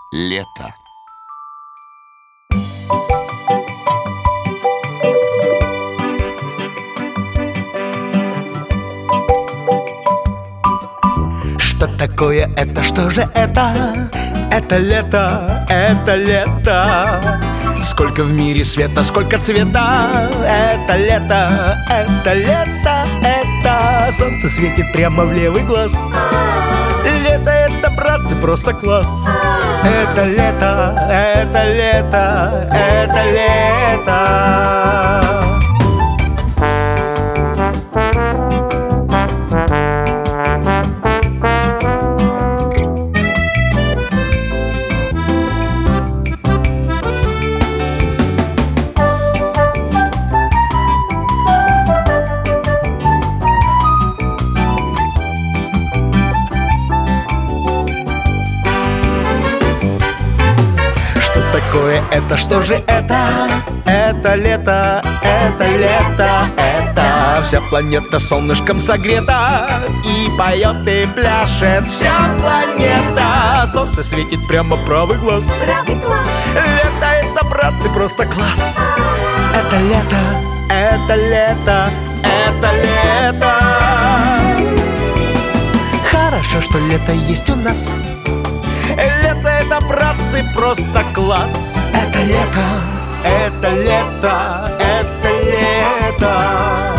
Лето. Что такое это? Что же это? Это лето, это лето. Сколько в мире света, сколько цвета. Это лето, это лето, это. Солнце светит прямо в левый глаз. Лето это, братцы, просто класс. Это лето, это лето, это лето. Такое это, что же это? Это лето, это лето, это. Вся планета солнышком согрета и поет и пляшет вся планета. Солнце светит прямо в правый глаз. Лето это, братцы, просто класс. Это лето, это лето, это лето. Хорошо, что лето есть у нас. Лето это, братцы, просто класс. Это лето, это лето, это лето.